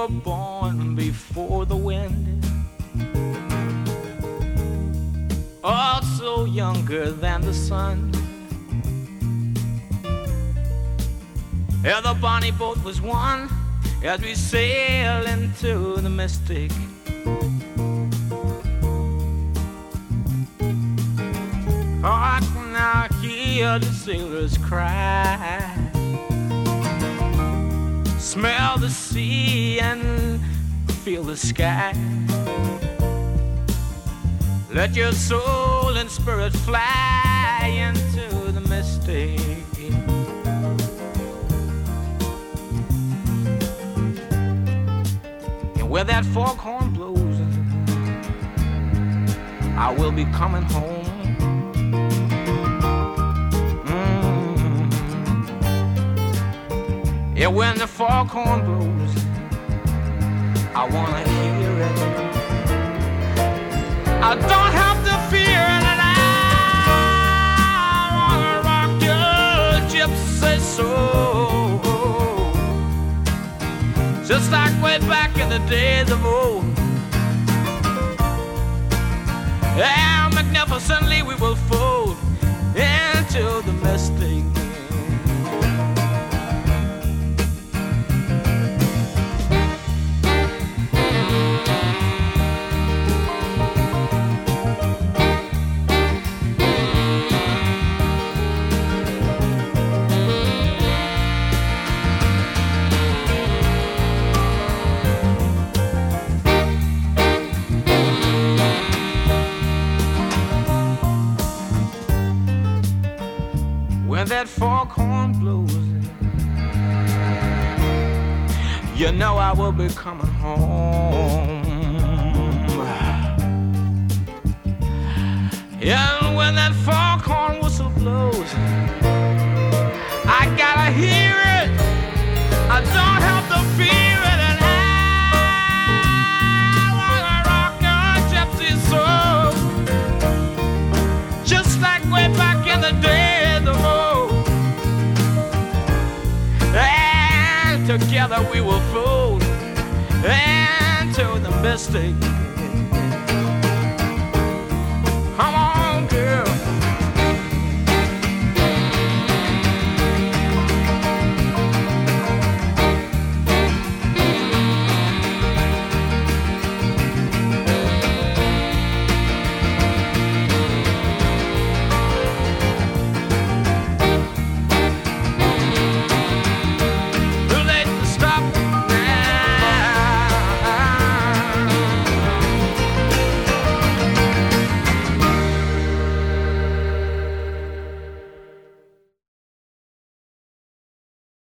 were born before the wind, also younger than the sun. Yeah, the bonnie boat was one as we sail into the mystic. Hark now, hear the sailors cry, smell the sea and feel the sky. Let your soul and spirit fly into the mystic. And where that foghorn blows, I will be coming home. Yeah, when the foghorn blows, I wanna hear it. I don't have to fear it, and I wanna rock your gypsy soul, just like way back in the days of old. Yeah, magnificently we will fold into the mystic. When that foghorn blows, you know I will be coming home. Yeah, and when that foghorn whistle blows, I gotta hear it. I don't have to fear it, and I wanna rock your gypsy soul, just like way back in the days of old. Together we will fold into the mystic.